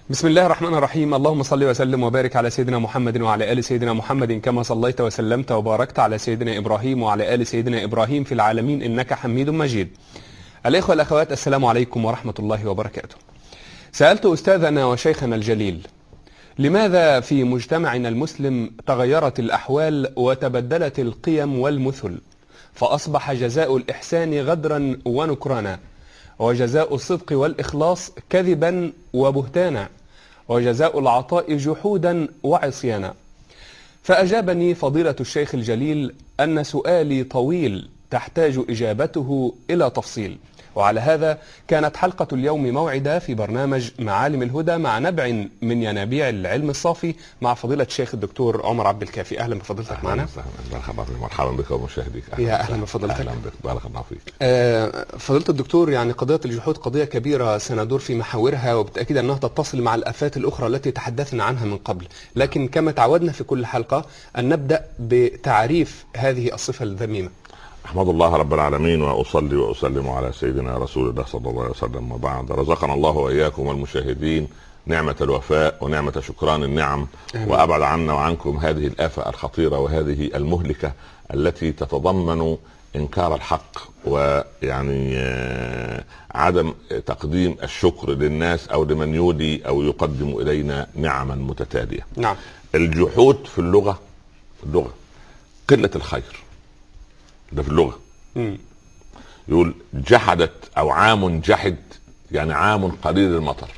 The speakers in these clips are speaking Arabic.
بسم الله الرحمن الرحيم. اللهم صل وسلم وبارك على سيدنا محمد وعلى آل سيدنا محمد كما صليت وسلمت وباركت على سيدنا إبراهيم وعلى آل سيدنا إبراهيم في العالمين إنك حميد مجيد. الإخوة الأخوات، السلام عليكم ورحمة الله وبركاته. سألت أستاذنا وشيخنا الجليل: لماذا في مجتمعنا المسلم تغيرت الأحوال وتبدلت القيم والمثل، فأصبح جزاء الإحسان غدرا ونكرانا، وجزاء الصدق والإخلاص كذبا وبهتانا، وجزاء العطاء جحودا وعصيانا؟ فأجابني فضيلة الشيخ الجليل أن سؤالي طويل تحتاج إجابته إلى تفصيل، وعلى هذا كانت حلقة اليوم موعدة في برنامج معالم الهدى مع نبع من ينابيع العلم الصافي مع فضيلة الشيخ الدكتور عمر عبد الكافي. أهلا بفضيلتك معنا. مرحبا بك ومشاهديك. يا أهلا بفضيلتك. أهلا بك، بارك الله فيك. فضيلة الدكتور، يعني قضية الجحود قضية كبيرة سندور في محاورها، وبالتأكيد أنها تتصل مع الآفات الأخرى التي تحدثنا عنها من قبل، لكن كما تعودنا في كل حلقة أن نبدأ بتعريف هذه الصفة الذميمة. أحمد الله رب العالمين وأصلي وأسلم على سيدنا رسول الله صلى الله عليه وسلم، وبعد. رزقنا الله وإياكم والمشاهدين نعمة الوفاء ونعمة شكران النعم، وأبعد عنا وعنكم هذه الآفة الخطيرة وهذه المهلكة التي تتضمن إنكار الحق، ويعني عدم تقديم الشكر للناس أو لمن يودي أو يقدم إلينا نعما متتالية. نعم. الجحود في اللغة قلة الخير، ده في اللغة. يقول جحدت او عام جحد، يعني عام قليل المطر.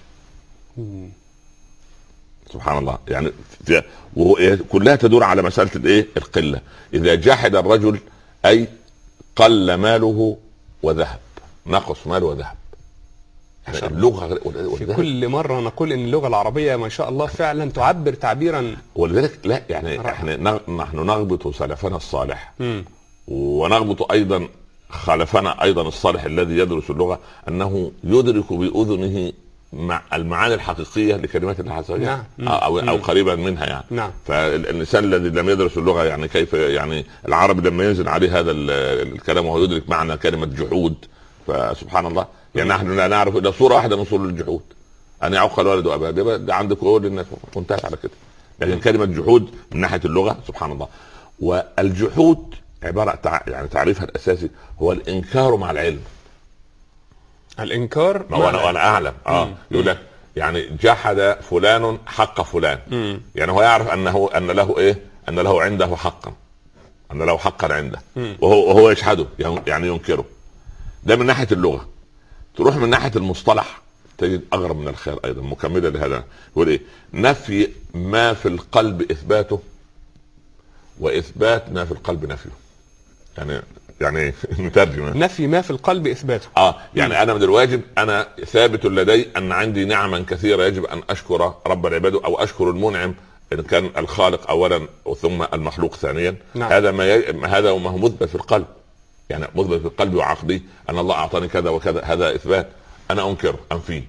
سبحان الله، يعني كلها تدور على مسألة الايه؟ القلة. اذا جحد الرجل اي قل ماله وذهب، نقص ماله وذهب. يعني اللغة في كل مرة نقول ان اللغة العربية ما شاء الله فعلا تعبر تعبيرا، ولذلك لا يعني نحن نغبط سلفنا الصالح ونغبط ايضا خلفنا ايضا الصالح الذي يدرس اللغه، انه يدرك باذنه مع المعاني الحقيقيه لكلمات الله عز وجل. نعم. او قريبا منها يعني. نعم. فالانسان الذي لم يدرس اللغه، يعني كيف يعني العربي لما ينزل عليه هذا الكلام وهو يدرك معنى كلمه جحود، فسبحان الله. يعني نحن لا نعرف الا صوره واحده من صور الجحود، ان يعق الوالد واباه. ده عند كل الناس وانتهت على كده. لكن كلمه جحود من ناحيه اللغه سبحان الله. والجحود عبارة يعني تعريفها الأساسي هو الإنكار مع العلم. الإنكار وأنا أعلم. يقول لك يعني جحد فلان حق فلان. يعني هو يعرف أن له إيه؟ أن له عنده حقا، أن له حقا عنده، وهو يجحده، يعني ينكره. ده من ناحية اللغة. تروح من ناحية المصطلح تجد أغرب من الخير أيضا مكملة لهذا. يقول إيه؟ نفي ما في القلب إثباته، وإثبات ما في القلب نفيه. يعني نترجم نفي ما في القلب اثباته. يعني انا من الواجب، انا ثابت لدي ان عندي نعما كثيره يجب ان اشكر رب العباد او اشكر المنعم، ان كان الخالق اولا ثم المخلوق ثانيا. نعم. هذا ما هو مثبت في القلب، يعني مثبت في القلب وعقلي ان الله اعطاني كذا وكذا، هذا اثبات. انا انكره انفيه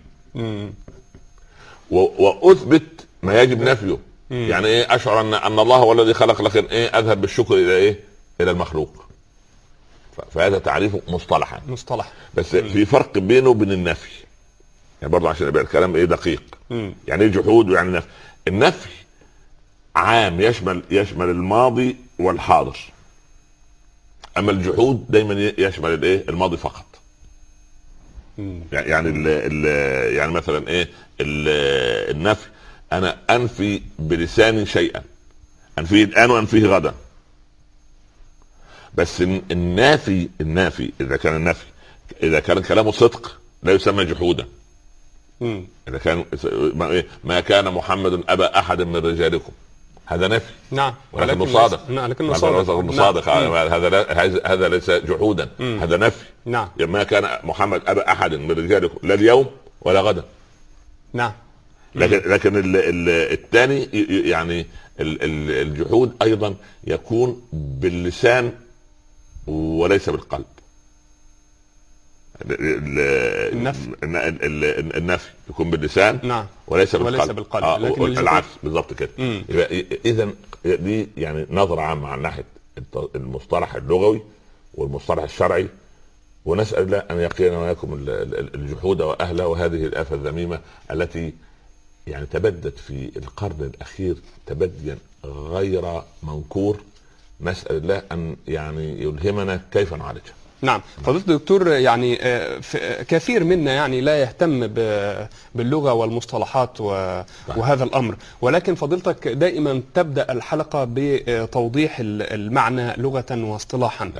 واثبت ما يجب نفيه. يعني ايه؟ اشعر ان الله هو الذي خلق، لكن ايه؟ اذهب بالشكر الى ايه؟ الى المخلوق. فهذا تعريفه مصطلح. بس في فرق بينه وبين النفي، يعني برضه عشان يبقى الكلام ايه؟ دقيق. يعني ايه جحود ويعني نفي؟ النفي عام يشمل الماضي والحاضر، اما الجحود دايما يشمل الايه؟ الماضي فقط. يعني مثلا ايه النفي؟ انا انفي بلساني شيئا، انفيه الان وانفيه غدا. بس النافي اذا كان كلامه صدق لا يسمى جحودا. اذا كان ما كان محمد ابا احد من رجالكم، هذا نفي. نعم. ولكنه صادق. لكنه صادق. هذا ليس جحودا. هذا نفي. نعم. ما كان محمد ابا احد من رجالكم لا اليوم ولا غدا. نعم. لكن الثاني يعني الجحود ايضا يكون باللسان وليس بالقلب. النفي يكون باللسان. نعم. وليس بالقلب. لكن العكس بالضبط كده. اذا دي يعني نظرة عامة عن ناحية المصطلح اللغوي والمصطلح الشرعي، ونسأل الله ان يقينا وإياكم الجحود واهله وهذه الآفة الذميمة التي يعني تبدت في القرن الأخير تبديا غير منكور، نسأل الله أن يعني يلهمنا كيف نعالجها. نعم فضيلة الدكتور، يعني كثير منا يعني لا يهتم باللغة والمصطلحات وهذا الأمر، ولكن فضيلتك دائما تبدأ الحلقة بتوضيح المعنى لغة واصطلاحا،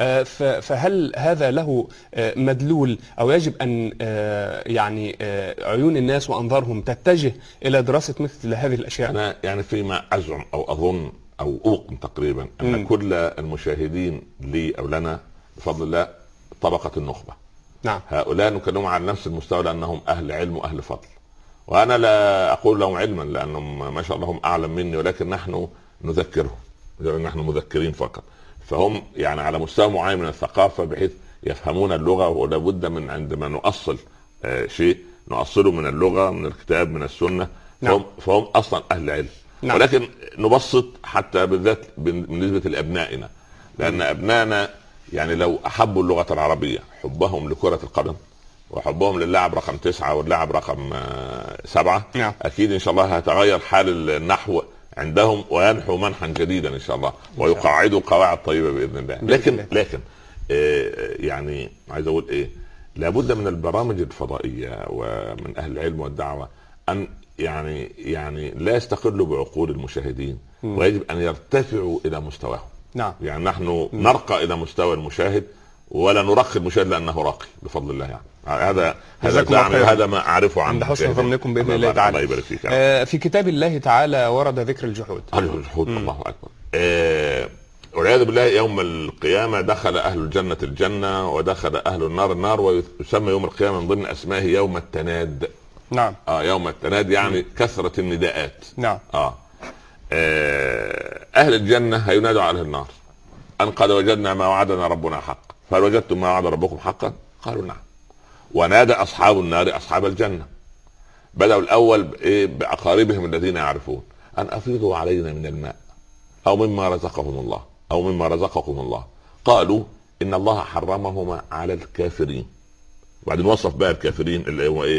فهل هذا له مدلول أو يجب أن يعني عيون الناس وأنظارهم تتجه إلى دراسة مثل هذه الأشياء؟ أنا يعني فيما أزعم أو أظن أو أوقن تقريبا أن كل المشاهدين لي أو لنا بفضل الله طبقة النخبة. نعم. هؤلاء نكلمهم على نفس المستوى لأنهم أهل علم وأهل فضل، وأنا لا أقول لهم علما لأنهم ما شاء الله هم أعلم مني، ولكن نحن نذكرهم، نحن مذكرين فقط. فهم يعني على مستوى معين من الثقافة بحيث يفهمون اللغة، ولا بد من عندما نؤصل شيء نؤصله من اللغة، من الكتاب، من السنة. نعم. فهم أصلا أهل علم. نعم. ولكن نبسط حتى بالذات بالنسبة لأبنائنا، لأن أبنائنا يعني لو أحبوا اللغة العربية حبهم لكرة القدم وحبهم للاعب رقم 9 واللاعب رقم 7، نعم. أكيد إن شاء الله هتغير حال النحو عندهم وينحو منحا جديدا إن شاء الله، ويقاعدوا قواعد طيبة بإذن الله. لكن يعني عايز أقول إيه، لابد من البرامج الفضائية ومن أهل العلم والدعوة أن يعني لا يستقلوا بعقول المشاهدين، ويجب أن يرتفعوا إلى مستواهم. نعم. يعني نحن نرقى إلى مستوى المشاهد ولا نرقي المشاهد لأنه راقي بفضل الله. يعني هذا دعني وهذا ما أعرفه عن حسن ظنكم بإذن الله تعالى. الله يبارك فيك. في كتاب الله تعالى ورد ذكر الجحود. الجحود الله أكبر. والعياذ بالله يوم القيامة دخل أهل الجنة الجنة ودخل أهل النار النار، ويسمى يوم القيامة من ضمن أسمائه يوم التناد. نعم. يوم التناد يعني كثرة النداءات. نعم. أهل الجنة هينادوا على أهل النار أن قد وجدنا ما وعدنا ربنا حقا، فهل وجدتم ما وعد ربكم حقا؟ قالوا نعم. ونادى أصحاب النار أصحاب الجنة، بدأوا الأول بأقاربهم الذين يعرفون أن أفيضوا علينا من الماء أو مما رزقهم الله أو مما رزقكم الله. قالوا إن الله حرمهما على الكافرين. وبعدين وصف بقى الكافرين اللي هو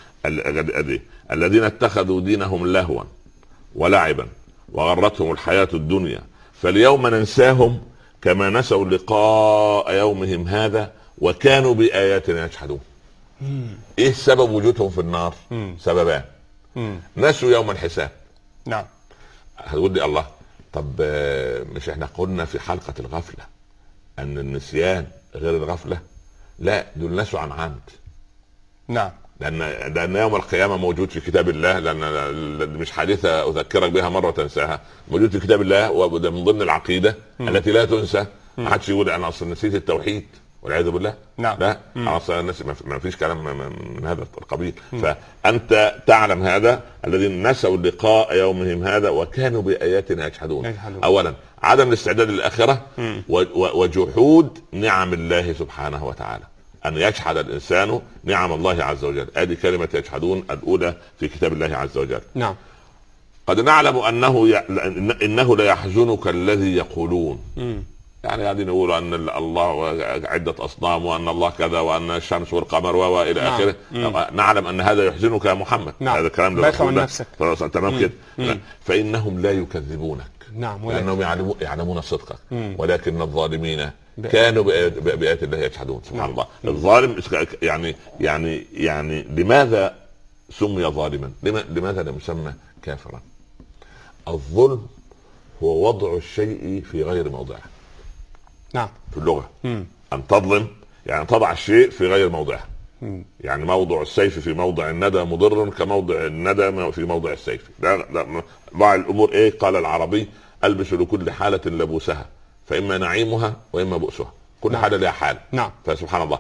الذين اتخذوا دينهم لهوا ولعبا وغرتهم الحياة الدنيا فاليوم ننساهم كما نسوا لقاء يومهم هذا وكانوا بآياتنا يجحدون. ايه سبب وجودهم في النار؟ سببان. نسوا يوم الحساب. نعم. هتقول لي الله، طب مش احنا قلنا في حلقة الغفلة ان النسيان غير الغفلة؟ لا، دول نسوا عن عمد. نعم. لأن يوم القيامة موجود في كتاب الله، لأن مش حادثة أذكرك بها مرة تنساها، موجود في كتاب الله وده من ضمن العقيدة التي لا تنسى. ما حدش يقول أنا أصلا نسيت التوحيد والعياذ بالله. نعم. لا، أصلا ما فيش كلام من هذا القبيل. فأنت تعلم هذا الذين نسوا لقاء يومهم هذا وكانوا بآياتنا يجحدون. أولا عدم الاستعداد للآخرة وجحود نعم الله سبحانه وتعالى، أن يجحد الإنسان نعم الله عز وجل. هذه كلمة يجحدون الأولى في كتاب الله عز وجل. نعم. قد نعلم إنه لا يحزنك الذي يقولون. يعني قاعدين يقولوا أن الله عدة أصنام وأن الله كذا وأن الشمس والقمر وإلى آخره. نعلم أن هذا يحزنك يا محمد. نعم. هذا الكلام بايخ من نفسك. تمام كده. فإنهم لا يكذبونك. نعم. لأنهم يعلمون صدقك. ولكن الظالمين كانوا بآيات الله يجحدون. سبحان الله. الظالم يعني لماذا سمي ظالما؟ لماذا لم يسمى كافرا؟ الظلم هو وضع الشيء في غير موضعه. نعم. في اللغة أن تظلم يعني تضع الشيء في غير موضعه. يعني موضع السيف في موضع الندى مضر كموضع الندى في موضع السيف. ضع الأمور قال العربي ألبس لكل حالة لبوسها فإما نعيمها وإما بؤسها. كل حالة لها حال. نعم. فسبحان الله.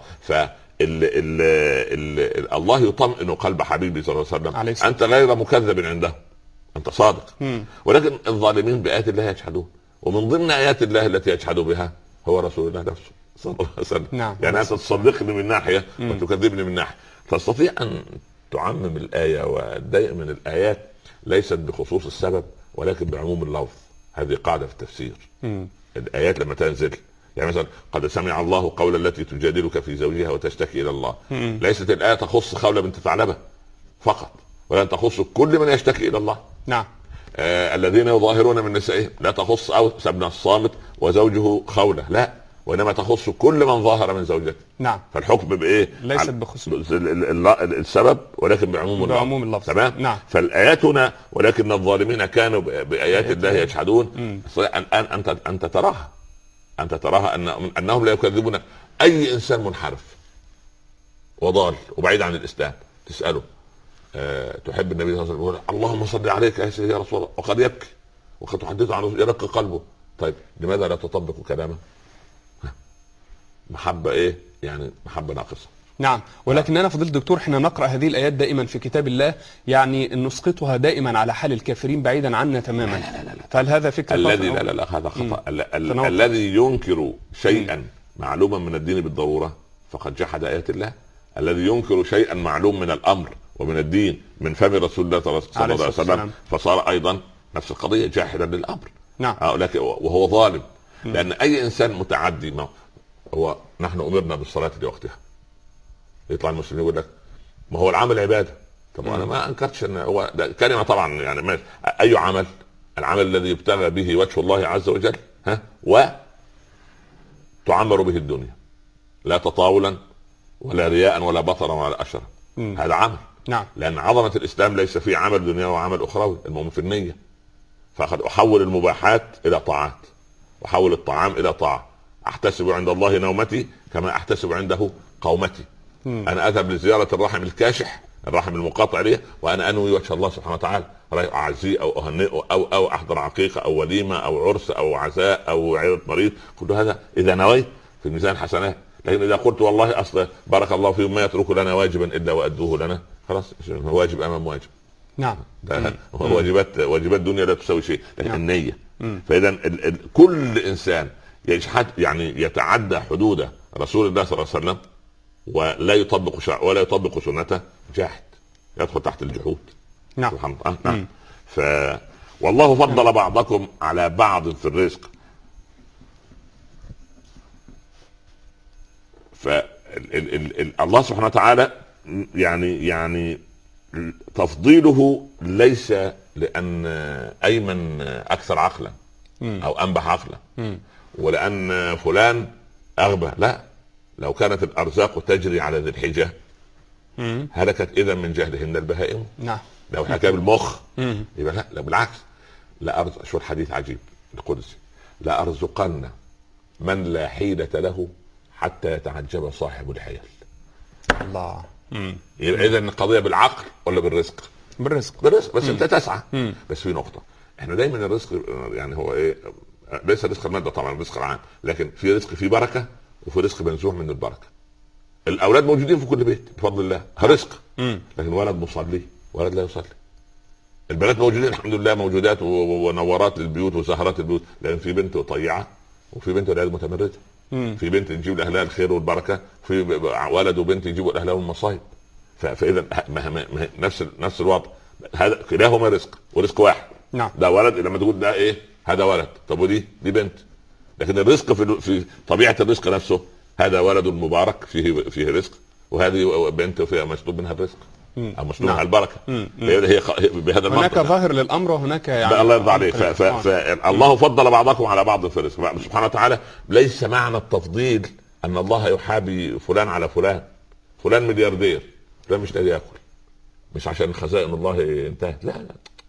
الله يطمئن قلب حبيبي صلى الله عليه وسلم. أنت غير مكذب عنده، أنت صادق. ولكن الظالمين بآيات الله يجحدون، ومن ضمن آيات الله التي يجحد بها هو رسول الله نفسه صلى الله عليه وسلم. نعم. يعني أنت تصدقني من ناحية وتكذبني من ناحية. تستطيع أن تعمم الآية، ودائما الآيات ليست بخصوص السبب ولكن بعموم اللفظ. هذه قاعدة في التفسير. الآيات لما تنزل يعني مثلا قد سمع الله قول التي تجادلك في زوجها وتشتكي إلى الله. ليست الآية تخص خولة بنت ثعلبة فقط، ولن تخص كل من يشتكي الى الله. نعم. الذين يظاهرون من نسائهم لا تخص أوس بن الصامت وزوجه خولة، لا، وانما تخص كل من ظاهر من زوجته. نعم. فالحكم بايه؟ ليست بخصوص السبب ولكن بعموم اللفظ. تمام. نعم. فالايات هنا ولكن الظالمين كانوا بايات الله يجحدون. انت تراها انهم لا يكذبونك. اي انسان منحرف وضال وبعيد عن الاسلام تساله تحب النبي صلى الله عليه وسلم، يقول اللهم صل عليك يا سيدي يا رسول الله، وقد يبكي وقد تحدثه عن يرق قلبه. طيب لماذا لا تطبق كلامه؟ محبة ايه؟ يعني محبة ناقصة. نعم. ولكننا فضيلة الدكتور احنا نقرأ هذه الآيات دائما في كتاب الله، يعني نسقطها دائما على حال الكافرين بعيدا عنا تماما. لا. فهل هذا فكرة الذي لا هذا خطأ. الذي ينكر شيئا معلوما من الدين بالضرورة فقد جحد آيات الله. الذي ينكر شيئا معلوم من الأمر ومن الدين من فم رسول الله صلى الله عليه وسلم فصار أيضا نفس القضية جاحدا للأمر. نعم. لكن وهو ظالم. لأن أي إنسان متعدي هو نحن أمرنا بالصلاة لوقتها، يطلع المسلمين يقول لك ما هو العمل عبادة. طب أنا ما أنكرتش أن هو كلمة طبعا، يعني أي عمل، العمل الذي يبتغى به وجه الله عز وجل وتعمر به الدنيا، لا تطاولا ولا رياء ولا بطرا ولا أشرا. هذا عمل. نعم. لأن عظمة الإسلام ليس فيه عمل دنيا وعمل أخروي، المؤمن في النية. فقد أحول المباحات إلى طاعات وحول الطعام إلى طاعة. أحتسب عند الله نومتي كما أحتسب عنده قومتي. أنا أذهب لزيارة الرحم الكاشح، الرحم المقاطع لي، وأنا أنوي وجه الله سبحانه وتعالى، أعزيه أو أهنئه أو أحضر عقيقة أو وليمة أو عرس أو عزاء أو عيادة مريض. كل هذا إذا نويت في الميزان حسنات. لكن إذا قلت والله أصلا بارك الله فيهم ما يترك لنا واجبا إلا وأدوه لنا، خلاص واجب أمام واجب. نعم. واجبات الدنيا لا تساوي شيء، لكن النية. فإذا كل إنسان يجحد يعني يتعدى حدود رسول الله صلى الله عليه وسلم ولا يطبق شرع ولا يطبق سنته جاحد، يدخل تحت الجحود. نعم. سبحان الله. نعم. والله فضل بعضكم على بعض في الرزق. الله سبحانه وتعالى يعني تفضيله ليس لأن أيمن أكثر عقلا أو أنبح عقلا ولأن فلان أغبى، لا. لو كانت الأرزاق تجري على ذي الحجة هلكت إذا من جهلهن البهائم. نعم. لو حكى بالمخ يبقى لا بالعكس. لا أرزق، شو الحديث عجيب القدسي، لا أرزقن من لا حيلة له حتى يتعجب صاحب الحيل. الله. يبقى إذا القضية بالعقل ولا بالرزق؟ بالرزق. بس أنت تسعى. بس في نقطة، احنا دايما الرزق يعني هو ايه؟ ليس رزق المادة طبعا، الرزق العام، لكن في رزق فيه بركة وفي رزق منزوع من البركة. الأولاد موجودين في كل بيت بفضل الله، رزق. لكن ولد مصلي ولد لا يصلي. البنات موجودين الحمد لله، موجودات ونورات للبيوت وسهرات البيوت، لكن في بنت طيعة وفي بنت ولاد متمردة. في بنت تجيب لاهلها الخير والبركه، في ولد وبنت يجيبوا لاهلهم المصايب. فاذا نفس الوضع، هذا كلاهما رزق ورزق واحد. نعم. ده ولد لما تقول ده ايه؟ هذا ولد. طب ودي بنت. لكن الرزق في طبيعه الرزق نفسه، هذا ولد مبارك فيه رزق، وهذه بنت فيها مسلوب منها الرزق او مسلوب منها البركه. هي بهذا المنطق هناك ظاهر للامر وهناك يعني الله يرضى عليك. فالله فضل بعضكم على بعض في الرزق سبحانه وتعالى. ليس معنى التفضيل ان الله يحابي فلان على فلان ملياردير، فلان مش لاقي ياكل، مش عشان خزائن الله انتهت، لا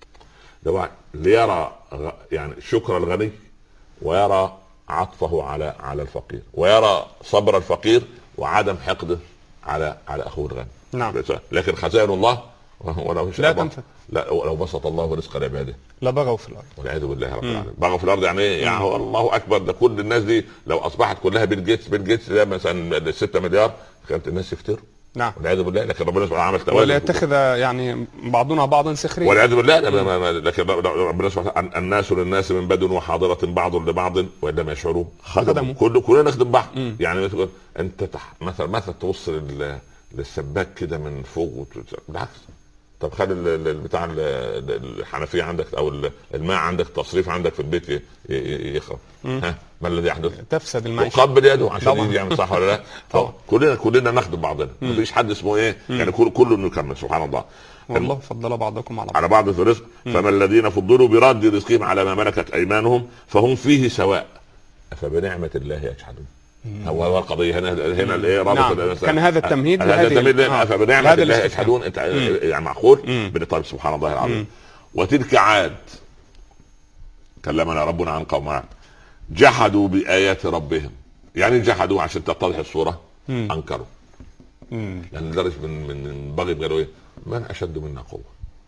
ده ليرى يعني شكر الغني ويرى عطفه على الفقير، ويرى صبر الفقير وعدم حقده على اخوه الغني. نعم. لكن خزائن الله ولو لا تنفذ. لا، ولو بسط الله رزق لعباده لبغوا في الارض والعياذ بالله رب العالمين. بغوا في الارض يعني ايه؟ يعني هو الله اكبر، ده كل الناس دي لو اصبحت كلها بيل جيتس ده مثلا 6 مليار كانت الناس يفتروا. نعم. والعياذ بالله. لكن ربنا سبحانه عمل توازن ولا يتخذ يعني بعضنا بعضا سخريا والعياذ بالله. لكن ربنا سبحانه الناس للناس من بدن وحاضرة بعض لبعض وإن لم يشعروا خدموا. كلنا نخدم بعض. يعني انت مثلا توصل للسباك كده من فوق بالعكس، طب خلي بتاع الحنفيه عندك او الماء عندك، تصريف عندك في البيت يخرب، ها ما الذي يحدث؟ تفسد المعيشه. وقبل يده عشان يجي يعمل، صح ولا لا؟ كلنا نخدم بعضنا، مفيش حد اسمه ايه يعني، كله نكمل سبحان الله. والله فضل بعضكم على بعض في الرزق. فما الذين فضلوا براد رزقهم على ما ملكت ايمانهم فهم فيه سواء افبنعمه الله يجحدون. هو القضيه هنا الايه رابط. نعم. كان هذا التمهيد فبنعمه الله يجحدون. انت يعني معقول؟ طيب سبحان الله العظيم. وتلك عاد كلمنا ربنا عن قوم عاد جحدوا بايات ربهم. يعني جحدوا عشان تتضح الصوره، انكروا. لان لدرجه من بغي قالوا ايه؟ من اشد منا قوه.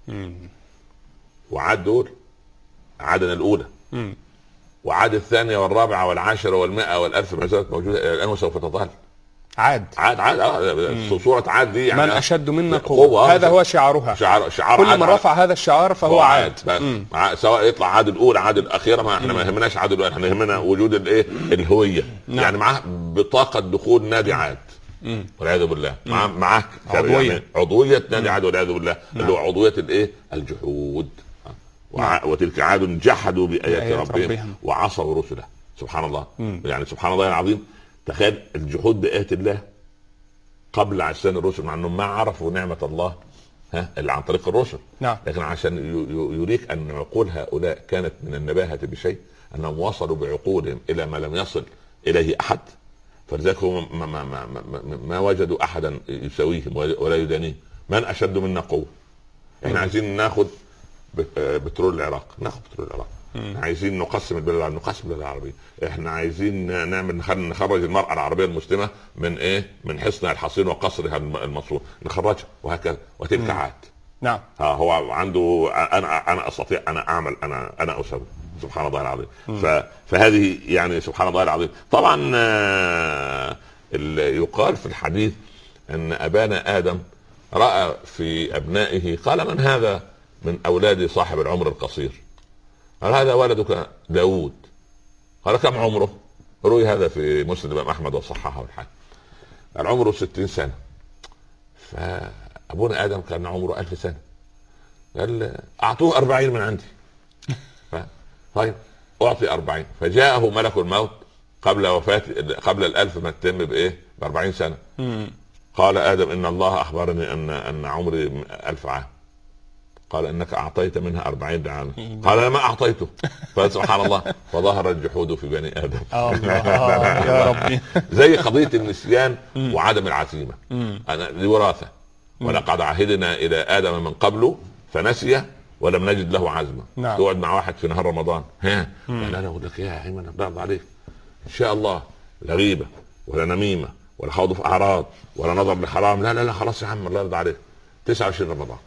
وعاد دول عادنا الاولى، وعاد الثانيه والرابعه والعاشره والمائه والالف ما زالت موجوده الان وسوف تظل. عاد صوره عاد دي يعني من اشد منا قوه. هذا هو شعارها. شعار كل من رفع هذا الشعار فهو عاد. سواء يطلع عاد الاولى عاد الاخيره، ما احنا ما يهمناش عاد الاولى، احنا يهمنا وجود الايه الهويه. يعني معاه بطاقه دخول نادي عاد والعياذ بالله، معاه عضويه نادي عاد والعياذ بالله، اللي هو عضويه الايه الجحود. وتلك عاد جحدوا بايات ربهم وعصوا رسله. سبحان الله. يعني سبحان الله العظيم. تخيل الجحود بايات الله قبل عصيان الرسل، مع انهم ما عرفوا نعمه الله اللي عن طريق الرسل. لكن عشان يريك ان عقول هؤلاء كانت من النباهه بشيء، انهم وصلوا بعقولهم الى ما لم يصل اليه احد، فلذلك هم ما وجدوا احدا يساويهم ولا يدانيهم. من اشد منا قوه. احنا عايزين ناخد بترول العراق، ناخد بترول العراق. عايزين نقسم البلاد، نقسم البلاد العربيه. احنا عايزين نخرج المراه العربيه المسلمه من ايه؟ من حصنها الحصين وقصرها المنصور، نخرجها وهكذا. وتلك عاد. نعم. هو عنده انا استطيع، انا اعمل، انا اسوي. سبحان الله العظيم. فهذه يعني سبحان الله العظيم. طبعا يقال في الحديث ان ابانا ادم راى في ابنائه، قال من هذا؟ من اولاد صاحب العمر القصير. قال هذا ولدك داود. قال كم عمره؟ روي هذا في مسند الإمام أحمد وصححه الحاكم. قال عمره 60 سنة. فأبونا آدم كان عمره 1000 سنة. قال أعطوه 40 من عندي. طيب أعطي 40. فجاءه ملك الموت قبل وفاة، قبل 1000 ما تتم بإيه؟ ب40 سنة. قال آدم إن الله أخبرني أن عمري 1000 عام. قال انك اعطيت منها 40 عاما. قال انا ما اعطيته. فسبحان الله. فظهر الجحود في بني ادم. يا ربي. زي قضيه النسيان وعدم العزيمه. انا الوراثه. ولقد عهدنا الى ادم من قبله فنسي ولم نجد له عزمه. تقعد مع واحد في نهار رمضان، لا انا اقول لك يا ايمن برضى عليك ان شاء الله، لا غيبه ولا نميمه ولا خوض في اعراض ولا نظر لحرام، لا خلاص يا عم الله يرضى عليك. 29 رمضان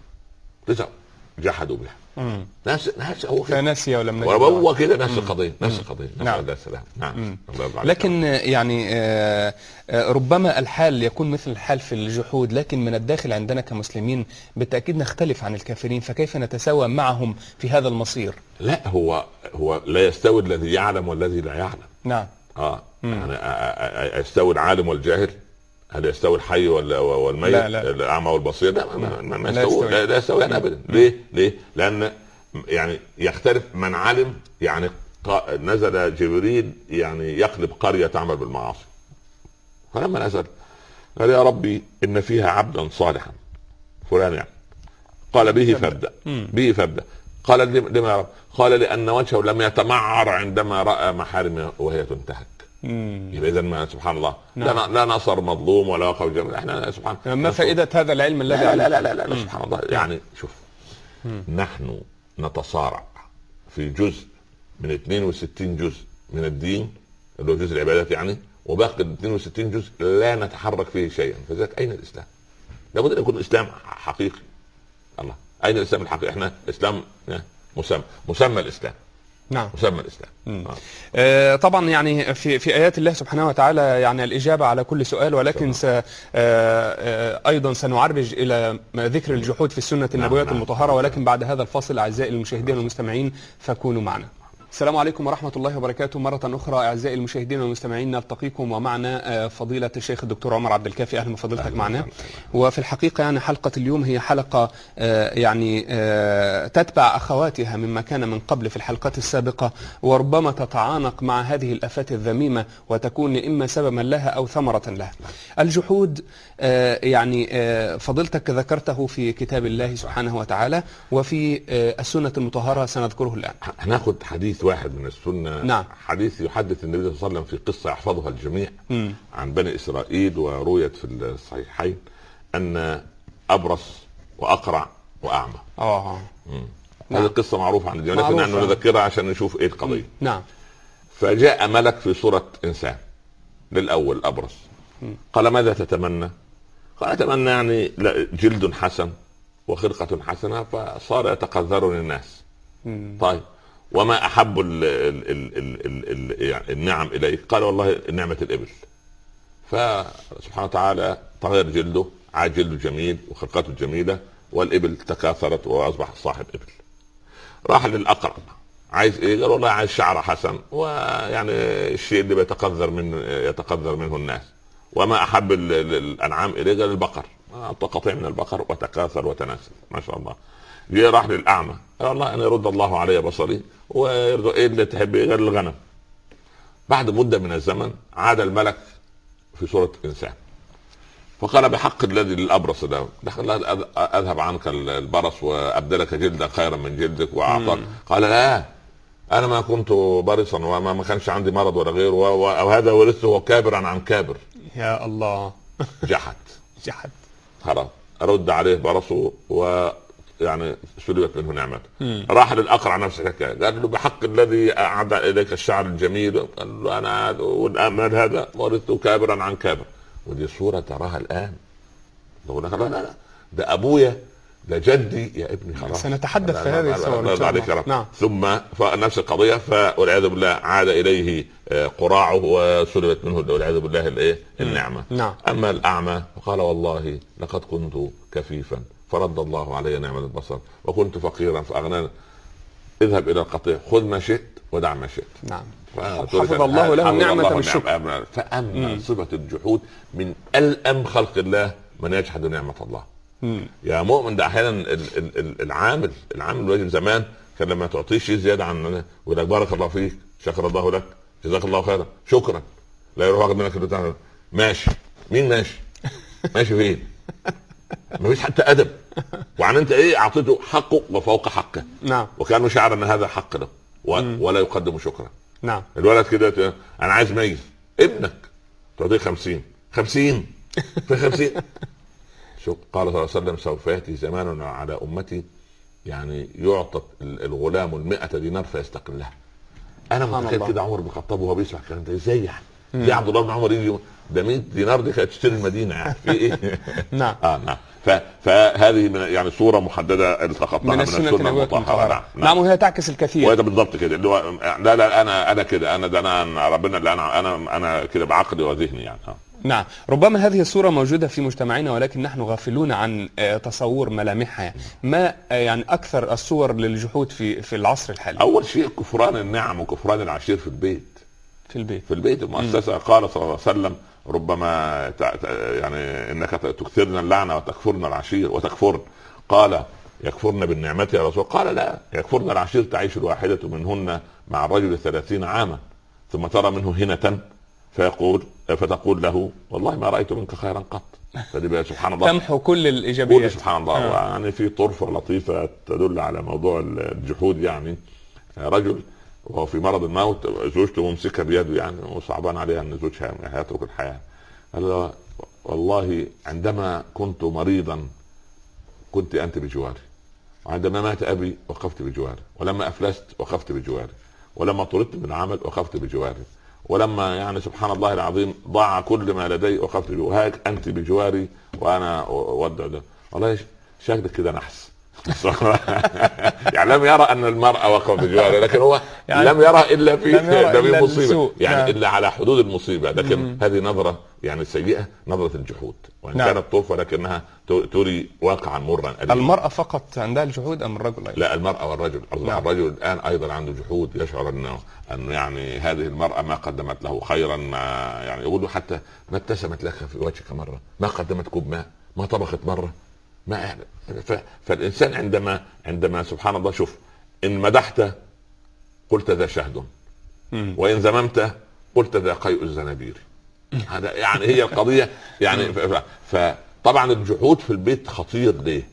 جحدوا بها. ناس هو فنسي ولم نجد. هو كده نفس القضيه، نفس القضيه. نعم. نعم. لكن يعني ربما الحال يكون مثل الحال في الجحود، لكن من الداخل عندنا كمسلمين بالتاكيد نختلف عن الكافرين، فكيف نتساوى معهم في هذا المصير؟ لا هو لا يستوي الذي يعلم والذي لا يعلم. نعم. يعني يستوي العالم والجاهل؟ هل يستوي الحي والميت؟ لا. الاعمى والبصير؟ لا يستوي ابدا. ليه؟ لان يعني يختلف. من علم يعني نزل جبريل يعني يقلب قريه تعمل بالمعاصي، فلما نزل قال يا ربي ان فيها عبدا صالحا فلان يعني. قال به فابدا. قال لما يا رب؟ قال لان وجهه لم يتمعر عندما راى محارم وهي تنتهك. يبقى اذا سبحان الله. لا نصر مظلوم ولا وقف جميل. احنا سبحان الله. ما فائده هذا العلم الذي لا سبحان الله. يعني شوف، نحن نتصارع في جزء من 62 جزء من الدين اللي هو جزء العبادات يعني، وباقي 62 جزء لا نتحرك فيه شيئا. فذلك اين الاسلام؟ لابد ان يكون الاسلام حقيقي. الله، اين الاسلام الحقيقي؟ احنا اسلام مسمى الاسلام. نعم. مسمى الاسلام. طبعا يعني في ايات الله سبحانه وتعالى يعني الاجابه على كل سؤال، ولكن ايضا سنعرج الى ذكر الجحود في السنه النبويه المطهره، ولكن بعد هذا الفاصل اعزائي المشاهدين والمستمعين فكونوا معنا. السلام عليكم ورحمة الله وبركاته. مرة أخرى أعزائي المشاهدين والمستمعين نلتقيكم ومعنا فضيلة الشيخ الدكتور عمر عبد الكافي. أهلا بفضيلتك معنا. وفي الحقيقة يعني حلقة اليوم هي حلقة يعني تتبع أخواتها مما كان من قبل في الحلقات السابقة، وربما تتعانق مع هذه الآفات الذميمة وتكون إما سببا لها أو ثمرة لها. الجحود يعني فضيلتك ذكرته في كتاب الله سبحانه وتعالى وفي السنة المطهرة سنذكره الآن. هناخد حديث واحد من السنة. نعم. حديث يحدث النبي صلى الله عليه وسلم في قصة يحفظها الجميع عن بني إسرائيل، ورويت في الصحيحين أن أبرص وأقرع وأعمى. نعم. هذه القصة معروفة عن الجميع، لكن نحن نذكرها عشان نشوف إيه القضية. نعم. فجاء ملك في صورة إنسان للأول أبرص، قال ماذا تتمنى؟ قال أتمنى يعني جلد حسن وخلقة حسنة، فصار يتقذرني الناس. طيب وما أحب يعني النعم إليك؟ قال والله نعمة الإبل. فسبحانه وتعالى تغير جلده، عاد جلده جميل وخلقته جميلة، والإبل تكاثرت وأصبح صاحب إبل. راح للأقرع، عايز إيه؟ قال والله عايز شعر حسن، ويعني الشيء اللي يتقذر منه الناس. وما أحب الأنعام إليه؟ قال البقر، قطيع من البقر وتكاثر وتناسل ما شاء الله. جه راح للأعمى، قال والله أنا يرد الله علي بصري ويرضى إيه اللي تحب؟ غير الغنم. بعد مدة من الزمن عاد الملك في صورة إنسان، فقال بحق الذي للأبرص ده أذهب عنك البرص وأبدلك جلدا خيرا من جلدك وأعطاك. قال لا، أنا ما كنت برصا وما كانش عندي مرض ولا غيره، وهذا ورثته كابرا عن كابر. يا الله. جحد. خلاص رد عليه برصه ويعني سلبت منه نعمته. راح للأقرع نفس الحكاية، قال له بحق الذي أعد إليك الشعر الجميل، قال له أنا والأمل هذا ورثته كابرا عن كابر. ودي صورة تراها الآن. لا ده أبويا ده جدي يا ابني. خلاص سنتحدث في هذه الصور. نعم. ثم نفس القضية، والعياذ بالله عاد إليه قراعه وسلبت منه والعياذ بالله الايه النعمة. نعم. أما الأعمى فقال والله لقد كنت كفيفا فرد الله علي نعمة البصر، وكنت فقيرا فأغناني. اذهب إلى القطيع خذ ما شئت ودع ما شئت. نعم. حفظ الله له النعمة بالشكر. فأما صفة الجحود من ألأم خلق الله من يجحد نعمة الله. يا مؤمن ده احيانا العامل الواجب زمان كان لما تعطيه شيء زياده عن ويقول لك بارك الله فيك، شكر الله لك، جزاك الله خيرا، شكرا، لا يروح واخد منك ماشي. مين ماشي؟ ماشي فين؟ مفيش حتى ادب. وعن انت ايه؟ اعطيته حقه وفوق حقه. نعم. وكانوا شعر ان هذا حق له ولا يقدم شكرا. نعم. الولد كده انا عايز ميز، ابنك تعطيه 50 في 50. قال صلى الله عليه وسلم سوف يأتي زمان على أمتي يعني يعطى الغلام 100 دينار فيستقلها. أنا متخيل كده عمر بن الخطاب وهو بيسمع الكلام ده ازاي يعني؟ دي عبد الله بن عمر يجي ده 100 دينار دي كانت تشتري المدينة يعني في ايه؟ نعم. نعم. فهذه يعني صورة محددة التقطناها من السنة المطهرة. نعم. وهي تعكس الكثير. وهذا بالضبط كده اللي هو لا انا كده انا ربنا اللي انا كده بعقلي وذهني يعني. نعم. ربما هذه الصورة موجودة في مجتمعنا ولكن نحن غافلون عن تصور ملامحها. ما يعني أكثر الصور للجحود في العصر الحالي؟ أول شيء كفران النعم وكفران العشير في البيت. في البيت المؤسسة. قال صلى الله عليه وسلم ربما يعني إنك تكثرن اللعنة وتكفرن العشير وتكفرن. قال يكفرن بالنعمة يا رسول؟ قال لا، يكفرن العشير تعيش الواحدة منهن مع الرجل 30 عاما ثم ترى منه هنة فتقول له والله ما رأيت منك خيرا قط. فدي سبحان الله تمحو كل الإيجابيات. سبحان الله. يعني في طرفة لطيفة تدل على موضوع الجحود. يعني رجل وهو في مرض الموت زوجته ممسكة بيده يعني وصعبان عليها أن زوجها يترك الحياة. قال له والله عندما كنت مريضا كنت أنت بجواري، وعندما مات أبي وقفت بجواري، ولما أفلست وقفت بجواري، ولما طردت من العمل وقفت بجواري، ولما يعني سبحان الله العظيم ضاع كل ما لدي وقفت بجواري، أنت بجواري وأنا ودع ده. والله شكلك كده نحس. يعني لم يرى ان المرأة وقف بجواره، لكن هو يعني لم يرى الا في مصيبة يعني نعم. الا على حدود المصيبة. لكن هذه نظرة يعني سيئة، نظرة الجحود، وان نعم. كانت طرف ولكنها تري واقعا مرا أليما. المرأة فقط عندها الجحود ام الرجل أيضا؟ لا، المرأة والرجل. نعم. الرجل الان ايضا عنده جحود، يشعر انه يعني هذه المرأة ما قدمت له خيرا، ما يعني يقول له حتى ما ابتسمت لك في وجهك مرة، ما قدمت كوب ماء، ما طبخت مرة، ما يعني. فالإنسان عندما سبحان الله، شوف، إن مدحت قلت ذا شهد، وإن ذممت قلت ذا قيء الزنابير. هذا يعني هي القضية يعني. فطبعا الجحود في البيت خطير. ليه؟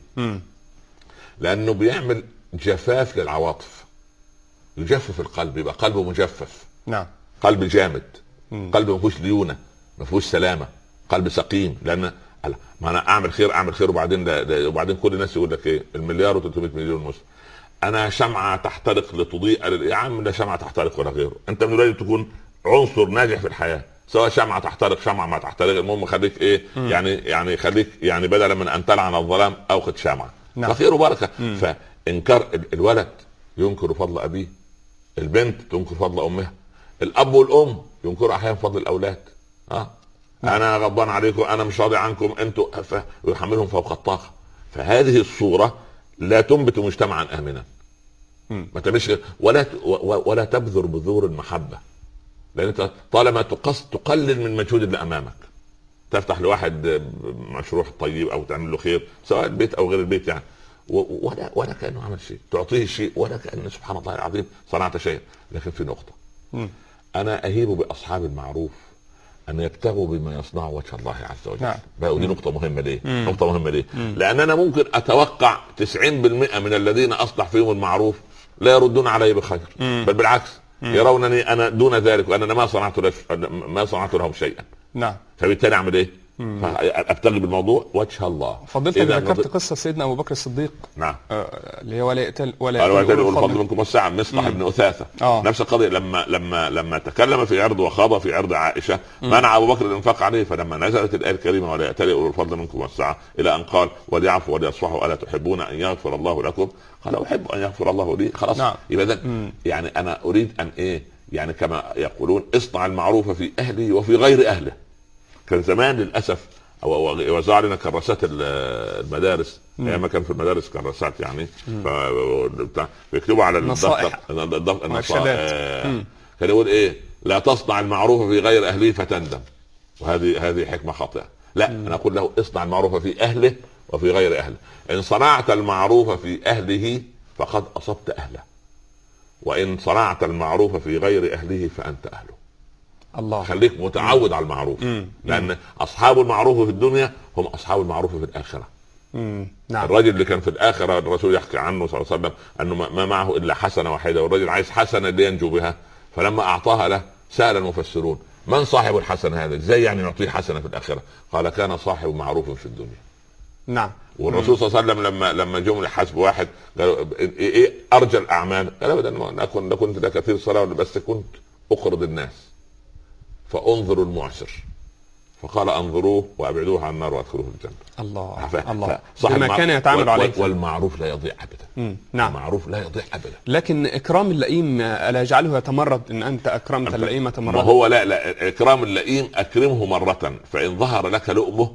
لأنه بيعمل جفاف للعواطف، يجفف القلب، يبقى قلبه مجفف. نعم. قلب جامد، قلب ما فيهوش ليونة، ما فيهوش سلامة، قلب سقيم. لأن ما انا اعمل خير وبعدين كل الناس يقول لك ايه؟ المليار و300 مليون مسلم، انا شمعة تحترق لتضيء. يا عم، لا شمعة تحترق ولا غيره، انت من الواجب تكون عنصر ناجح في الحياة، سواء شمعة تحترق شمعة ما تحترق، المهم خليك ايه يعني خليك يعني بدلا من ان تلعن الظلام اوقد شمعة. نعم. خير وبركة. فانكار الولد ينكر فضل ابيه، البنت تنكر فضل امها، الاب والام ينكروا احيانا فضل الاولاد. انا غضبان عليكم، انا مش راضي عنكم، انتوا ويحملهم فوق الطاقه. فهذه الصوره لا تنبت مجتمعا امنا. ما تمشي ولا تبذر بذور المحبه، لان انت طالما تقلل من مجهود اللي امامك، تفتح لواحد مشروع طيب او تعمل له خير، سواء البيت او غير البيت يعني، ولا كانه عمل شيء، تعطيه شيء ولا كأن سبحان الله العظيم صنعت شيء. لكن في نقطه انا اهيب باصحاب المعروف ان يبتغوا بما يصنع وجه الله عز وجل. نعم. ودي نقطة مهمة. ليه؟ نقطة مهمة ليه؟ لان انا ممكن اتوقع 90% من الذين اصلح فيهم المعروف لا يردون علي بخير، بل بالعكس يرونني انا دون ذلك، واننا ما صنعت لهم شيئا. نعم. فبالتالي اعمل ايه؟ ابتغي بالموضوع وجه الله. فضلت ذكرت قصه سيدنا ابو بكر الصديق. نعم. اللي هو ولا يقول الفضل منكم والسعه، مصطح بن اثاثه. نفس القضيه لما تكلم في عرض وخاض في عرض عائشه، منع ابو بكر الانفاق عليه. فلما نزلت الايه الكريمه ولا يأتل اولو الفضل منكم والسعه الى ان قال وليعفوا وليصفحوا الا تحبون ان يغفر الله لكم، قال احب ان يغفر الله لي. خلاص. نعم. يبقى يعني انا اريد ان ايه يعني كما يقولون اصنع المعروف في اهله وفي غير اهله. كان زمان للاسف وزع لنا كراسات المدارس، ايام كان في المدارس كراسات يعني، فيكتبوا على النصائح كان يقول ايه؟ لا تصنع المعروف في غير اهله فتندم. وهذه حكمه خاطئه. لا، انا اقول له اصنع المعروف في اهله وفي غير اهله. ان صنعت المعروف في اهله فقد اصبت اهله، وان صنعت المعروف في غير اهله فانت اهله. الله. خليك متعود على المعروف. لان اصحاب المعروف في الدنيا هم اصحاب المعروف في الاخره. نعم. الرجل اللي كان في الاخره الرسول يحكي عنه صلى الله عليه وسلم انه ما معه الا حسنه واحده، والرجل عايز حسنه لينجو بها، فلما اعطاها له سال المفسرون من صاحب الحسنه هذا؟ ازاي يعني نعطيه حسنه في الاخره؟ قال كان صاحب معروف في الدنيا. نعم. والرسول صلى الله عليه وسلم لما جم يحاسب واحد قالوا ايه ارجى الاعمال؟ قال ابدا، كنت لا كثير صلاه بس كنت اقرض الناس فانظروا المعسر، فقال انظروه وابعدوه عن النار وادخلوه الجنه. الله. بما كان يتعامل عليه. والمعروف لا يضيع ابدا. نعم. المعروف لا يضيع ابدا. لكن اكرام اللئيم الا يجعله يتمرد؟ ان انت اكرمت اللئيم تمرد. ما هو لا اكرام اللئيم اكرمه مره، فان ظهر لك لؤمه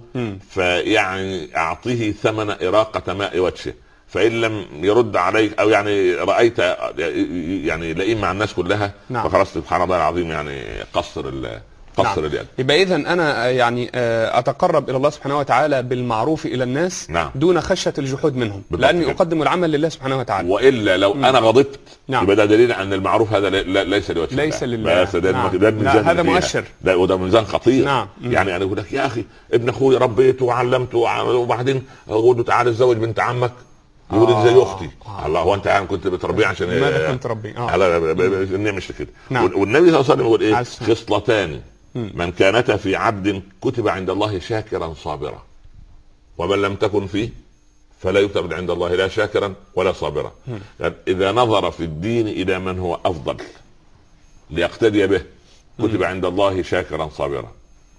فيعني اعطيه ثمن اراقه ماء وجهه، فإن لم يرد عليك أو يعني رأيت يعني لئيم مع الناس كلها. نعم. فخلاص سبحان الله العظيم يعني قصر نعم. اليد. يبقى إذن أنا يعني أتقرب إلى الله سبحانه وتعالى بالمعروف إلى الناس. نعم. دون خشية الجحود منهم، لأني أقدم العمل لله سبحانه وتعالى. وإلا لو أنا غضبت. نعم. يبقى ده دليل أن المعروف هذا ليس لوجه الله، ليس لله. نعم. هذا مؤشر. وده ميزان خطير. نعم. يعني أنا أقول لك يا أخي ابن أخوي ربيته وعلمته وبعدين أقول له تعال اتزوج بنت عمك، يقول زي اختي. الله، هو انت يعني كنت بتربيه عشان ماذا كنت تربيه؟ مش كده. نعم. والنبي صلى الله عليه وسلم يقول ايه؟ خصلتان من كانتا في عبد كتب عند الله شاكرا صابرا، ومن لم تكن فيه فلا يكتب عند الله لا شاكرا ولا صابرا. يعني اذا نظر في الدين الى من هو افضل ليقتدي به كتب عند الله شاكرا صابرا،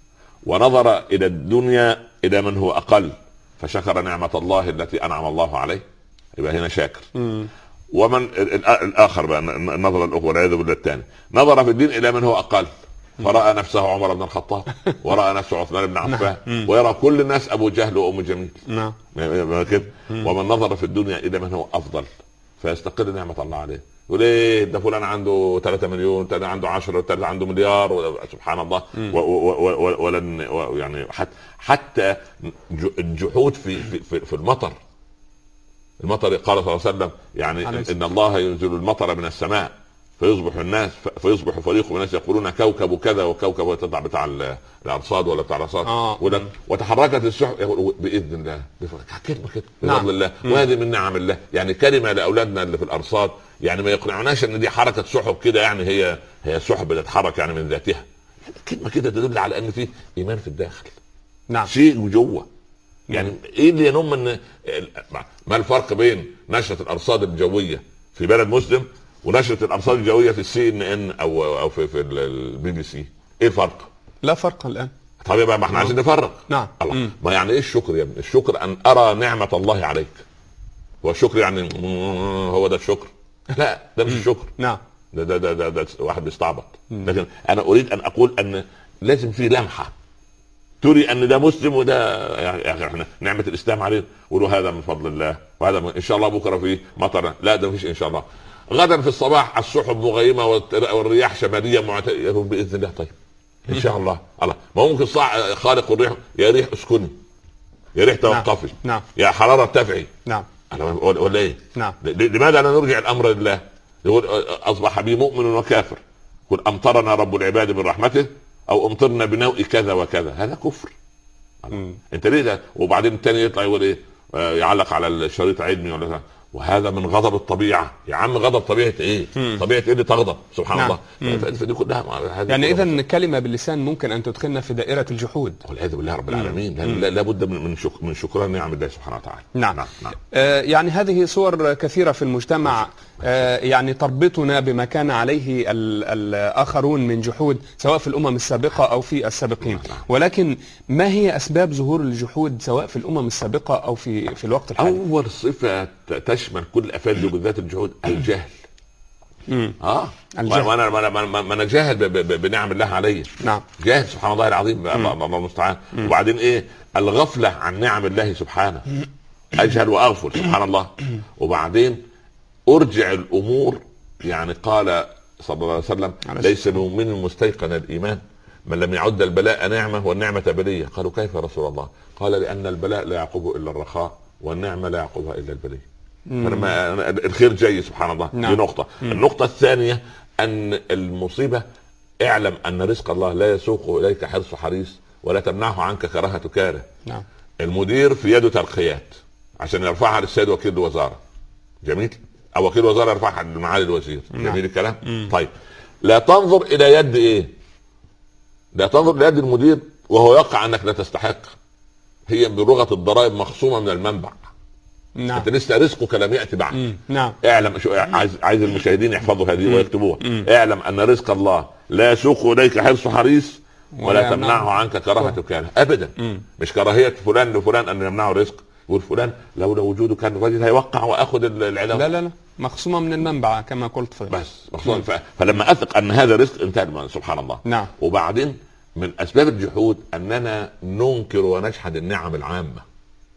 ونظر الى الدنيا الى من هو اقل فشكر نعمة الله التي انعم الله عليه، يبقى هنا شاكر. ومن الاخر بقى النظره الاخرى والعياذ بالله الثاني نظر في الدين الى من هو اقل، فراى نفسه عمر بن الخطاب، وراى نفسه عثمان بن عفان، ويرى كل الناس ابو جهل وام جميل كده. ومن نظر في الدنيا الى من هو افضل فيستقل نعمه الله عليه، يقول ايه ده فلان عنده 3 مليون، ده عنده 10، ده عنده مليار، سبحان الله. ولن يعني حتى الجحود في المطر قال صلى الله عليه وسلم يعني ان الله ينزل المطر من السماء فيصبح فريق من الناس يقولون كوكب كذا وكوكب، وتطلع بتاع الارصاد ولا بتاع الارصاد وتحركت السحب باذن الله، كلمه كده بفضل الله، وهذه من نعم الله. يعني كلمه لاولادنا اللي في الارصاد، يعني ما يقنعناش ان دي حركه سحب كده، يعني هي سحب بتتحرك يعني من ذاتها، كلمه كده تدل على ان في ايمان في الداخل، شيء جوه. يعني ايه اللي ينم ان ما الفرق بين نشره الارصاد الجويه في بلد مسلم ونشره الارصاد الجويه في CNN او في الBBC؟ ايه الفرق؟ لا فرق الان. طيب ما احنا عايزين نفرق. نعم. الله. ما يعني ايه الشكر يا ابني؟ الشكر ان ارى نعمه الله عليك. هو الشكر يعني هو ده الشكر؟ لا، ده مش الشكر. نعم. ده واحد بيستعبط. لكن انا اريد ان اقول ان لازم في لمحه تري ان ده مسلم وده يعني احنا نعمه الاسلام عليه، قولوا هذا من فضل الله، وهذا ان شاء الله بكره فيه مطر، لا ده مفيش ان شاء الله. غدا في الصباح السحب مغيمه والرياح شماليه معتدله باذن الله. طيب ان شاء الله. الله ما ممكن خالق الريح، يا ريح اسكني، يا ريح توقفي، نعم. يا حراره ارتفعي، نعم. ولا ايه؟ نعم. لماذا لا نرجع الامر لله؟ يقول اصبح بي مؤمن وكافر، يقول امطرنا رب العباد من رحمته او امطرنا بنوء كذا وكذا، هذا كفر. انت ليه ده؟ وبعدين الثاني يطلع يقول ايه، يعلق على الشريط علمي ولا، وهذا من غضب الطبيعه. يا عم غضب طبيعه ايه؟ طبيعه ايه اللي تغضب؟ سبحان الله. فدي كلها يعني اذا الكلمه باللسان ممكن ان تدخلنا في دائره الجحود والعياذ بالله رب العالمين. لا بد من شكران نعم الله سبحانه وتعالى. نعم. يعني هذه صور كثيره في المجتمع يعني تربطنا بما كان عليه الآخرون من جحود سواء في الأمم السابقة أو في السابقين. ولكن ما هي أسباب ظهور الجحود سواء في الأمم السابقة أو في الوقت الحالي؟ أول صفة تشمل كل الأفات وبالذات الجحود الجهل. الجهل. وانا جاهل بنعم الله علي. نعم. جاهل سبحان الله العظيم، الله المستعان. وبعدين ايه؟ الغفلة عن نعم الله سبحانه، أجهل وأغفل سبحان الله. وبعدين ارجع الامور، يعني قال صلى الله عليه وسلم ليس المؤمن مستيقن الايمان من لم يعد البلاء نعمه والنعمه بليه. قالوا كيف يا رسول الله؟ قال لان البلاء لا يعقبه الا الرخاء والنعمه لا يعقبها الا البليه. الخير جاي سبحان الله. دي نقطه. النقطه الثانيه ان المصيبه اعلم ان رزق الله لا يسوق اليك حرص حريص ولا تمنعه عنك كراهه كاره. المدير في يده ترقيات عشان يرفعها للسيد وكيل الوزاره، جميل، او وكيل وزاره يرفعها لمعالي الوزير، جميل الكلام. طيب لا تنظر الى يد ايه؟ لا تنظر الى يد المدير وهو يقع انك لا تستحق، هي بلغه الضرائب مخصومه من المنبع. انت لسه رزقك لم ياتي بعد. اعلم شو عايز المشاهدين يحفظوا هذه ويكتبوها. اعلم ان رزق الله لا يسوق اليك حرص حريص ولا تمنعه عنك كراهه كاره ابدا. مش كراهيه فلان لفلان ان يمنعه رزق، يقول فلان لولا وجوده كان الرجل هيوقع واخذ العلاوه. لا مخصومه من المنبع كما قلت بس مخصومه. فلما اثق ان هذا رزق انتهى سبحان الله. نعم. وبعدين من اسباب الجحود اننا ننكر ونجحد النعم العامه.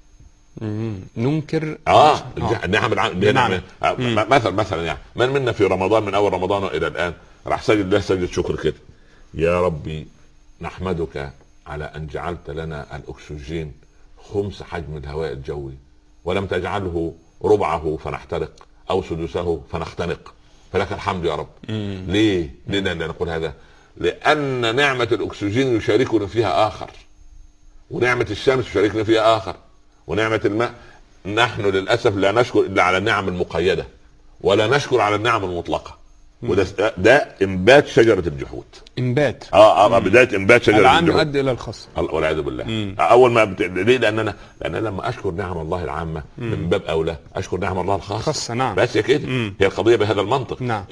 ننكر النعم العامه. مثلا يعني من منا في رمضان من اول رمضان الى الان راح سجد الله سجد شكر كده، يا ربي نحمدك على ان جعلت لنا الاكسجين خمس حجم الهواء الجوي ولم تجعله ربعه فنحترق او سدسه فنختنق، فلك الحمد يا رب. ليه نقول هذا؟ لان نعمه الاكسجين يشاركنا فيها اخر، ونعمه الشمس يشاركنا فيها اخر، ونعمه الماء نحن للاسف لا نشكر الا على النعم المقيده ولا نشكر على النعم المطلقه. وده انبات شجره الجحود. انبات بدايه انبات شجره العام يؤدي الى الخص والعياذ بالله. اول ما ليه؟ لان لما اشكر نعم الله العامه من باب اولى اشكر نعم الله الخاصه. نعم. بس كده هي القضيه بهذا المنطق. نعم.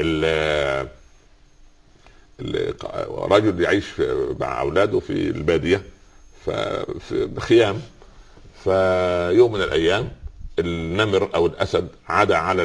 رجل يعيش مع اولاده في الباديه في خيام، فيوم من الايام النمر او الاسد عدا على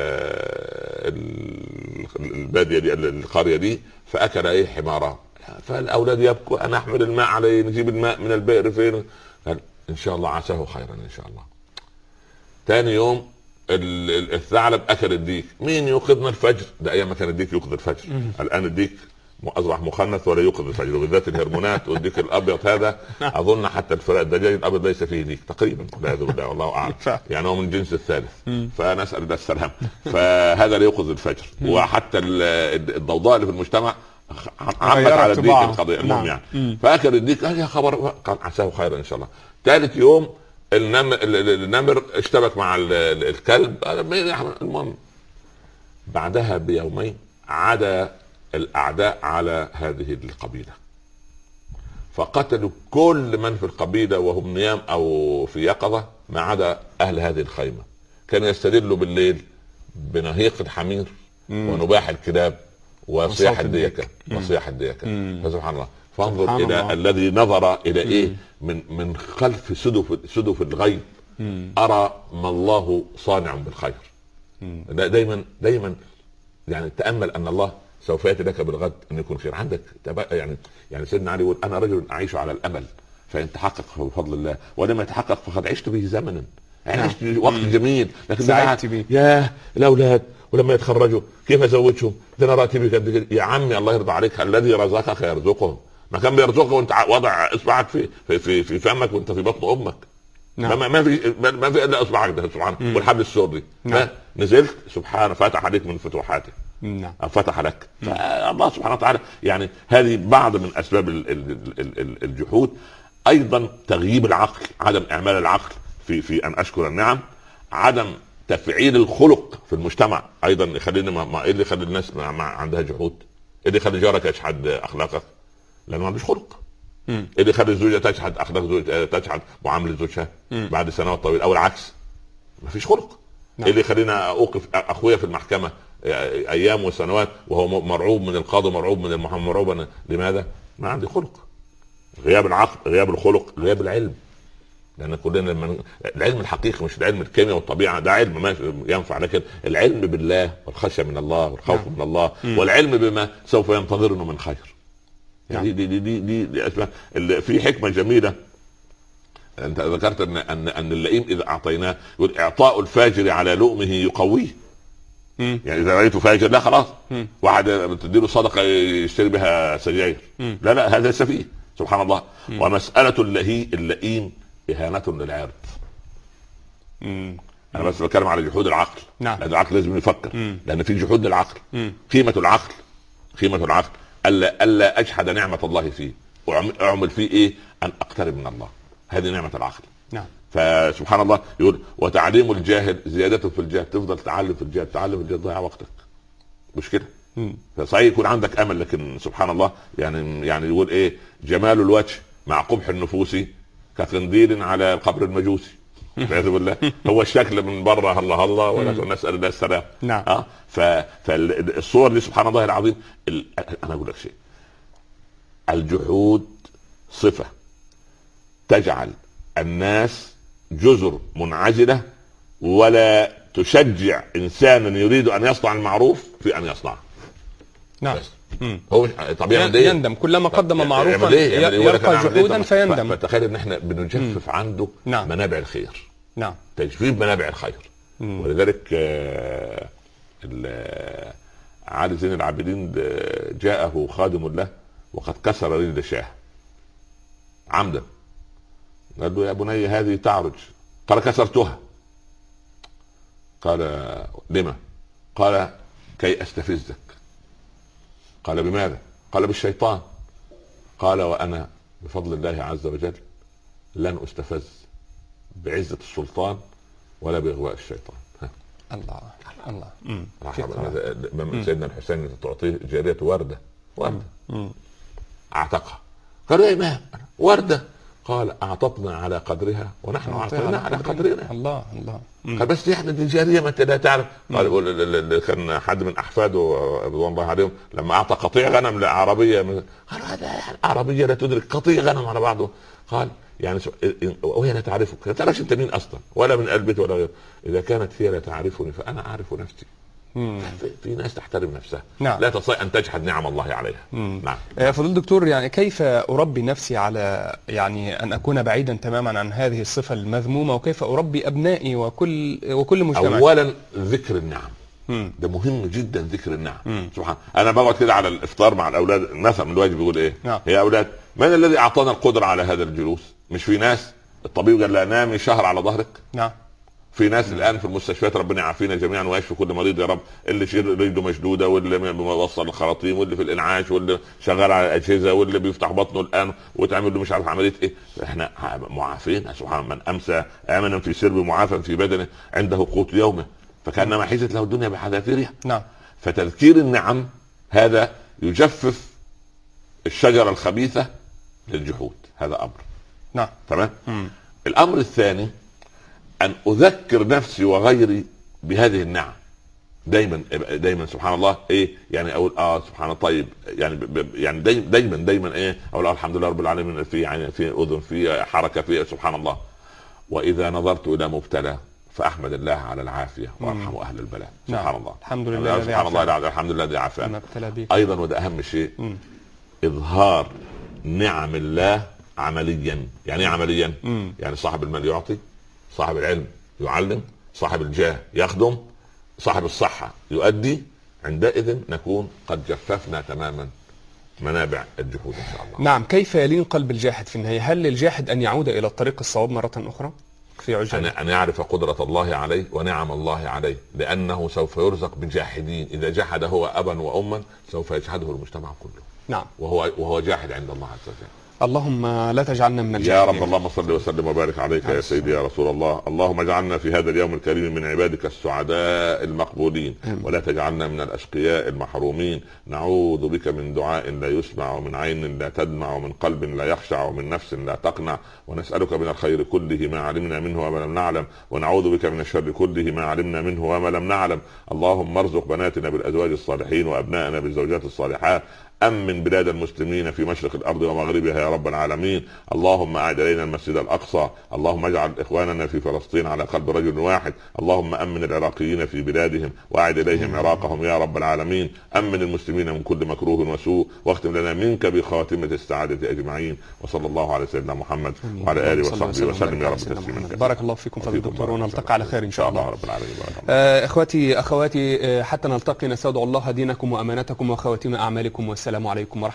الباديه دي القريه دي فاكل ايه حمارا. فالاولاد يبكوا انا احمل الماء عليه، نجيب الماء من البئر فين؟ قال ان شاء الله عساه خيرا ان شاء الله. ثاني يوم الثعلب اكل الديك. مين يوقظنا الفجر؟ ده ايام ما كان الديك يوقظ الفجر. الان الديك اصبح مخنث ولا يوقظ الفجر، وبالذات الهرمونات والديك الابيض هذا اظن حتى الدجاج الابيض ليس فيه ديك تقريبا والعياذ بالله والله اعلم، يعني هو من الجنس الثالث. فنسال الله السلام. فهذا لا يوقظ الفجر. وحتى الضوضاء اللي في المجتمع عمت على الديك القضيه. المهم يعني فاكل الديك قال يا خبر، قال عساه خيرا ان شاء الله. ثالث يوم النمر اشتبك مع الكلب. المهم بعدها بيومين عدا الاعداء على هذه القبيله فقتلوا كل من في القبيله وهم نيام او في يقظه ما عدا اهل هذه الخيمه. كانوا يستدلوا بالليل بنهيق الحمير ونباح الكلاب وصياح الديكه فسبحان الله. فانظر الى الذي نظر الى ايه من خلف سدف الغيب ارى ما الله صانع بالخير. دايما يعني تامل ان الله سوف ياتي لك بالغد ان يكون خير عندك. يعني سيدنا علي يقول انا رجل اعيش على الامل فان تحقق بفضل الله ولم يتحقق فقد عشت به زمنا. يعني عشت وقت جميل لكن سعدت به. يا الاولاد ولما يتخرجوا كيف ازوجهم؟ ده انا راتبي قد يا عمي الله يرضى عليك الذي رزقك يرزقهم. ما كان بيرزقك وانت وضع اصبعك في فمك وانت في بطن امك. ما في الا اصبعك ده سبحانه والحبل السري. نزلت سبحانه فتح عليك من فتوحاته. فتح لك. الله سبحانه وتعالى يعني هذه بعض من اسباب الجحود. ايضا تغييب العقل، عدم اعمال العقل في ان اشكر النعم، عدم تفعيل الخلق في المجتمع ايضا يخلينا ايه اللي يخلي الناس ما عندها جحود؟ ايه اللي يخلي جارك يجحد اخلاقك؟ لانه ما عندوش خلق. ايه اللي يخلي الزوجه تجحد اخلاق زوجها، تجحد معامله زوجها بعد سنوات طويله او العكس؟ ما فيش خلق. ايه اللي يخلينا اوقف اخويا في المحكمه ايام وسنوات وهو مرعوب من القاضي مرعوب من المحامي مرعوبا؟ لماذا؟ ما عندي خلق. غياب العقل، غياب الخلق، غياب العلم. لان كلنا العلم الحقيقي مش العلم الكيمياء والطبيعه، ده علم ما ينفع، لكن العلم بالله والخشيه من الله والخوف من الله والعلم بما سوف ينتظرنا من خير. يعني دي اسمها في حكمه جميله. انت ذكرت ان اللئيم اذا اعطيناه يقول اعطاء الفاجر على لؤمه يقويه. يعني اذا رايته فاجر لا خلاص واحد تديله صدقه يشتري بها سجاير، لا هذا سفيه سبحان الله. ومساله اللئيم اهانه للعرض. انا بس بتكلم على جحود العقل. لان العقل لازم يفكر، لان في جحود للعقل. قيمه العقل الا اجحد نعمه الله فيه واعمل فيه ايه؟ ان اقترب من الله. هذه نعمه العقل. فسبحان الله يقول وتعليم الجاهل زيادته في الجهل. تفضل تتعلم في الجهل تضيع وقتك. مشكله. فصحيح يكون عندك امل لكن سبحان الله يعني يقول ايه؟ جمال الوجه مع قبح النفوس كقنديل على القبر المجوسي. والعياذ بالله. هو الشكل من بره الله ولا نسال الله السلام. فالصور دي سبحان الله العظيم. انا اقول لك شيء، الجحود صفه تجعل الناس جزر منعزله ولا تشجع انسانا يريد ان يصنع المعروف في ان يصنعه. هو طبيعي يندم كلما قدم معروفا يلقى جحودا فيندم. فتخيل ان احنا بنجفف عنده منابع الخير. تجفيف منابع الخير. ولذلك علي زين العابدين جاءه خادم له وقد كسر رجل شاه عمدا. قال له يا بني هذه تعرج. قال كسرتها. قال لما؟ قال كي استفزك. قال بماذا؟ قال بالشيطان. قال وانا بفضل الله عز وجل لن استفز بعزة السلطان ولا باغواء الشيطان. الله سيدنا الحسين تعطيه جارية وردة اعتقها. قال يا امام وردة. قال اعطتنا على قدرها ونحن اعطينا على قدرنا. الله قال بس احنا دي جاريه ما انت لا تعرف. قال كان حد من احفاده رضوان الله عليهم لما اعطى قطيع غنم لاعرابيه، قالوا هذا عربيه لا تدرك قطيع غنم على بعضه. قال يعني وهي لا تعرفك، لا تعرفش انت مين اصلا ولا من قلبك ولا غيره. اذا كانت هي لا تعرفني فانا اعرف نفسي. في ناس تحترم نفسها. نعم. لا تستطيع ان تجحد نعم الله عليها. نعم. فضيلة الدكتور، يعني كيف اربي نفسي على يعني ان اكون بعيدا تماما عن هذه الصفه المذمومه، وكيف اربي ابنائي وكل مجتمع؟ اولا ذكر النعم، ده مهم جدا، ذكر النعم. سبحان، انا بقعد كده على الافطار مع الاولاد مثلا، الواجب يقول ايه؟ نعم. يا اولاد من الذي اعطانا القدره على هذا الجلوس؟ مش في ناس الطبيب قال لها نامي شهر على ظهرك؟ نعم. في ناس الان في المستشفيات، ربنا يعافينا جميعا ويشفي كل مريض يا رب، اللي رجله مشدوده، واللي موصل الخراطيم، واللي في الانعاش، واللي شغال على الاجهزه، واللي بيفتح بطنه الان وتعمل له مش عارف عمليه ايه. احنا معافين سبحان من امسى امنا في سرب معافى في بدنه عنده قوت يومه فكانما حيزت له الدنيا بحذافيرها. نعم. فتذكير النعم هذا يجفف الشجره الخبيثه للجحود، هذا امر. نعم. تمام. الامر الثاني ان اذكر نفسي وغيري بهذه النعم دايما سبحان الله ايه، يعني اقول سبحان الله طيب، يعني دايما ايه، اقول الحمد لله رب العالمين، في يعني في اذن، في حركه، في سبحان الله. واذا نظرت الى مبتلى فاحمد الله على العافيه وارحم اهل البلاء. سبحان الله، الحمد لله، سبحان الله، الحمد لله الذي عافانا. ايضا وده اهم شيء، اظهار نعم الله عمليا. يعني ايه عمليا؟ يعني صاحب المال يعطي، صاحب العلم يعلم، صاحب الجاه يخدم، صاحب الصحة يؤدي. عندئذ نكون قد جففنا تماما منابع الجهود إن شاء الله. نعم. كيف يلين قلب الجاحد في النهاية؟ هل للجاحد أن يعود إلى الطريق الصواب مرة أخرى في عجالة؟ أن يعرف قدرة الله عليه ونعم الله عليه، لأنه سوف يرزق بجاحدين. إذا جحد هو أبا وأما سوف يجحده المجتمع كله. نعم. وهو جاحد عند الله عز وجل. اللهم لا تجعلنا من الجاحدين يا رب. اللهم صل وسلم وبارك عليك يا سيدي يا رسول الله. اللهم اجعلنا في هذا اليوم الكريم من عبادك السعداء المقبولين، ولا تجعلنا من الأشقياء المحرومين. نعوذ بك من دعاء لا يسمع، ومن عين لا تدمع، ومن قلب لا يخشع، ومن نفس لا تقنع. ونسألك من الخير كله ما علمنا منه وما لم نعلم، ونعوذ بك من الشر كله ما علمنا منه وما لم نعلم. اللهم ارزق بناتنا بالأزواج الصالحين وأبنائنا بالزوجات الصالحات. أمن بلاد المسلمين في مشرق الأرض ومغربها يا رب العالمين. اللهم أعد إلينا المسجد الأقصى. اللهم اجعل إخواننا في فلسطين على قلب رجل واحد. اللهم أمن العراقيين في بلادهم وأعد إليهم عراقهم يا رب العالمين. أمن المسلمين من كل مكروه وسوء، واختم لنا منك بخاتمة السعادة أجمعين. وصلى الله على سيدنا محمد وعلى آله وصحبه وسلم يا رب تسليما كثيرا. بارك الله فيكم فضيلة الدكتور، ونلتقي على خير إن شاء الله رب العالمين. إخواتي أخواتي، حتى نلتقي نستودع الله دينكم وأمانتكم وخواتيم أعمالكم، والسلام عليكم ورحمة الله.